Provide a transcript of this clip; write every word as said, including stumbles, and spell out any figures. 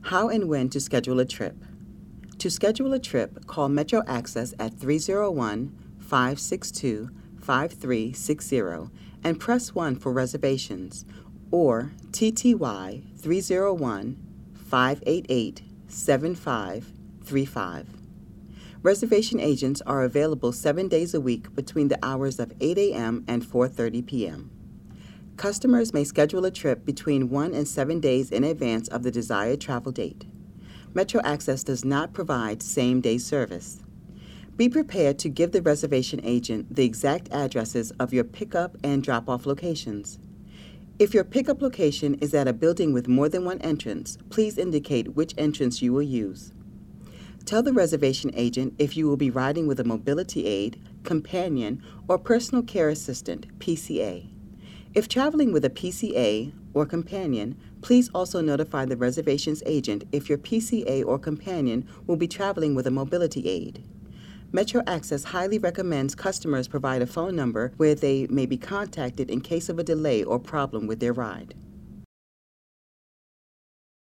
How and when to schedule a trip. To schedule a trip, call Metro Access at three oh one, five six two, five three six zero and press one for reservations, or T T Y three oh one, five eight eight, seven five three five. Reservation agents are available seven days a week between the hours of eight a.m. and four thirty p.m. Customers may schedule a trip between one and seven days in advance of the desired travel date. Metro Access does not provide same-day service. Be prepared to give the reservation agent the exact addresses of your pickup and drop-off locations. If your pickup location is at a building with more than one entrance, please indicate which entrance you will use. Tell the reservation agent if you will be riding with a mobility aid, companion, or personal care assistant, P C A. If traveling with a P C A or companion, please also notify the reservations agent if your P C A or companion will be traveling with a mobility aid. Metro Access highly recommends customers provide a phone number where they may be contacted in case of a delay or problem with their ride.